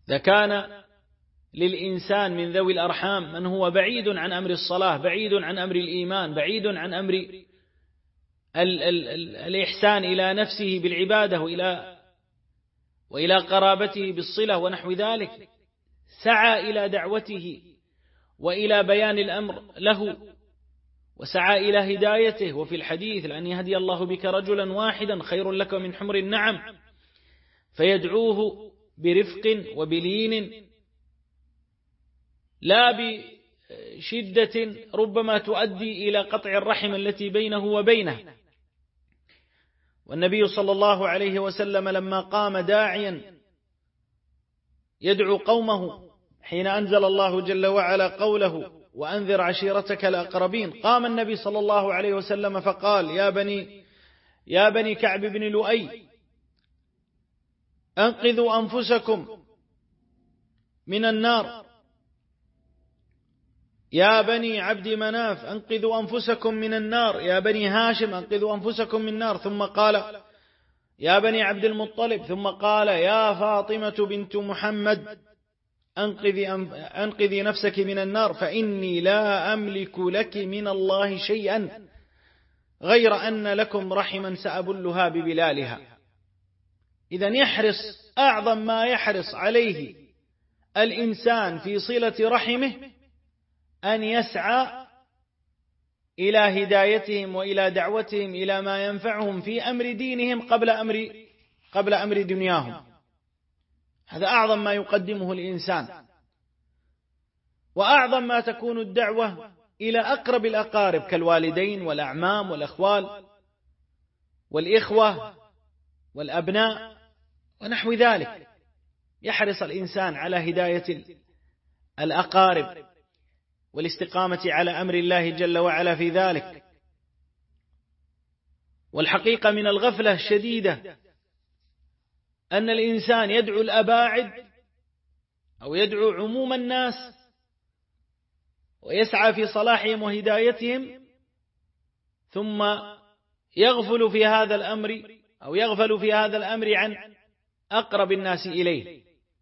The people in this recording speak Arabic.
إذا كان للإنسان من ذوي الأرحام من هو بعيد عن أمر الصلاة، بعيد عن أمر الإيمان، بعيد عن أمر الإحسان إلى نفسه بالعبادة وإلى قرابته بالصلة ونحو ذلك، سعى إلى دعوته وإلى بيان الأمر له وسعى إلى هدايته. وفي الحديث: لأن يهدي الله بك رجلا واحدا خير لك من حمر النعم، فيدعوه برفق وبلين، لا بشدة ربما تؤدي إلى قطع الرحم التي بينه وبينه. والنبي صلى الله عليه وسلم لما قام داعيا يدعو قومه حين أنزل الله جل وعلا قوله: وأنذر عشيرتك الأقربين، قام النبي صلى الله عليه وسلم فقال: يا بني كعب بن لؤي، أنقذوا أنفسكم من النار، يا بني عبد مناف أنقذوا أنفسكم من النار، يا بني هاشم أنقذوا أنفسكم من النار، ثم قال: يا بني عبد المطلب، ثم قال: يا فاطمة بنت محمد أنقذي نفسك من النار، فإني لا أملك لك من الله شيئا غير أن لكم رحما سأبلها ببلالها. إذن يحرص أعظم ما يحرص عليه الإنسان في صلة رحمه أن يسعى إلى هدايتهم وإلى دعوتهم إلى ما ينفعهم في أمر دينهم قبل أمر دنياهم. هذا أعظم ما يقدمه الإنسان، وأعظم ما تكون الدعوة إلى أقرب الأقارب كالوالدين والأعمام والأخوال والإخوة والأبناء ونحو ذلك. يحرص الإنسان على هداية الأقارب والاستقامة على أمر الله جل وعلا في ذلك. والحقيقة من الغفلة الشديدة أن الإنسان يدعو الأباعد أو يدعو عموم الناس ويسعى في صلاحهم وهدايتهم، ثم يغفل في هذا الأمر عن أقرب الناس إليه.